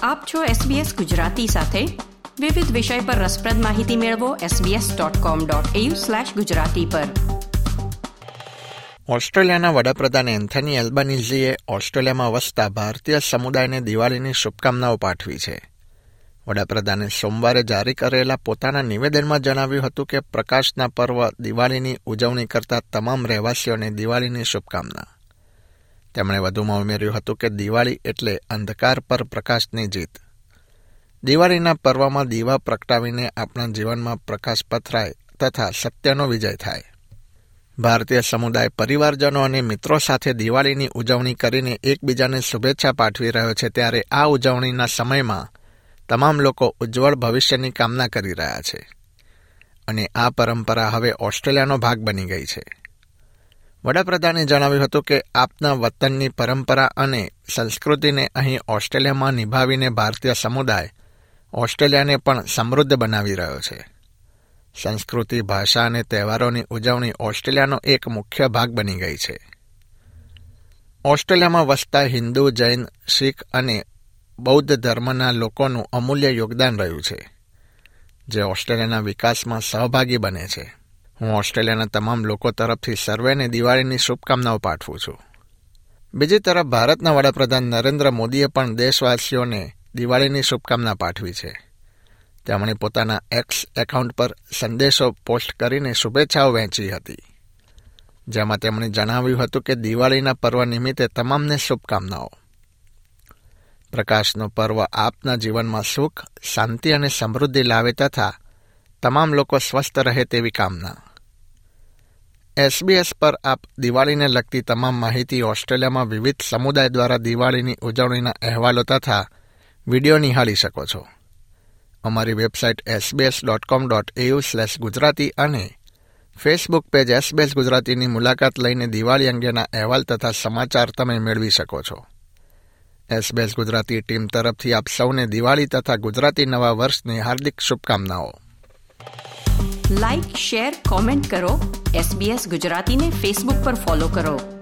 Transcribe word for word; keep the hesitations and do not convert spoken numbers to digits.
આપ છો એસબીએસ ગુજરાતી સાથે. વિવિધ વિષય પર રસપ્રદ માહિતી મેળવો SBS dot com dot AU slash Gujarati પર. ઓસ્ટ્રેલિયાના વડાપ્રધાન એન્થની એલ્બનીઝીએ ઓસ્ટ્રેલિયામાં વસતા ભારતીય સમુદાયને દિવાળીની શુભકામનાઓ પાઠવી છે. વડાપ્રધાને સોમવારે જારી કરેલા પોતાના નિવેદનમાં જણાવ્યું હતું કે પ્રકાશના પર્વ દિવાળીની ઉજવણી કરતા તમામ રહેવાસીઓને દિવાળીની શુભકામના. તેમણે વધુમાં ઉમેર્યું હતું કે દિવાળી એટલે અંધકાર પર પ્રકાશની જીત. દિવાળીના પર્વમાં દીવા પ્રગટાવીને આપણા જીવનમાં પ્રકાશ પથરાય તથા સત્યનો વિજય થાય. ભારતીય સમુદાય પરિવારજનો અને મિત્રો સાથે દિવાળીની ઉજવણી કરીને એકબીજાને શુભેચ્છા પાઠવી રહ્યો છે, ત્યારે આ ઉજવણીના સમયમાં તમામ લોકો ઉજ્જવળ ભવિષ્યની કામના કરી રહ્યા છે અને આ પરંપરા હવે ઓસ્ટ્રેલિયાનો ભાગ બની ગઈ છે. વડાપ્રધાને જણાવ્યું હતું કે આપના વતનની પરંપરા અને સંસ્કૃતિને અહીં ઓસ્ટ્રેલિયામાં નિભાવીને ભારતીય સમુદાય ઓસ્ટ્રેલિયાને પણ સમૃદ્ધ બનાવી રહ્યો છે. સંસ્કૃતિ, ભાષા અને તહેવારોની ઉજવણી ઓસ્ટ્રેલિયાનો એક મુખ્ય ભાગ બની ગઈ છે. ઓસ્ટ્રેલિયામાં વસતા હિન્દુ, જૈન, શીખ અને બૌદ્ધ ધર્મના લોકોનું અમૂલ્ય યોગદાન રહ્યું છે, જે ઓસ્ટ્રેલિયાના વિકાસમાં સહભાગી બને છે. હું ઓસ્ટ્રેલિયાના તમામ લોકો તરફથી સર્વેને દિવાળીની શુભકામનાઓ પાઠવું છું. બીજી તરફ ભારતના વડાપ્રધાન નરેન્દ્ર મોદીએ પણ દેશવાસીઓને દિવાળીની શુભકામના પાઠવી છે. તેમણે પોતાના એક્સ એકાઉન્ટ પર સંદેશો પોસ્ટ કરીને શુભેચ્છાઓ વહેંચી હતી, જેમાં તેમણે જણાવ્યું હતું કે દિવાળીના પર્વ નિમિત્તે તમામને શુભકામનાઓ. પ્રકાશનો પર્વ આપના જીવનમાં સુખ, શાંતિ અને સમૃદ્ધિ લાવે તથા તમામ લોકો સ્વસ્થ રહે તેવી કામના. એસબીએસ પર આપ દિવાળીને લગતી તમામ માહિતી, ઓસ્ટ્રેલિયામાં વિવિધ સમુદાય દ્વારા દિવાળીની ઉજવણીના અહેવાલો તથા વિડીયો નિહાળી શકો છો. અમારી website SBS dot com dot AU slash Gujarati અને ફેસબુક પેજ એસબીએસ ગુજરાતીની મુલાકાત લઈને દિવાળી અંગેના અહેવાલ તથા સમાચાર તમે મેળવી શકો છો. એસબીએસ ગુજરાતી ટીમ તરફથી આપ સૌને દિવાળી તથા ગુજરાતી નવા વર્ષની હાર્દિક શુભકામનાઓ. લાઇક, શેર, કોમેન્ટ કરો. એસબીએસ ગુજરાતીને ફેસબુક પર ફોલો કરો.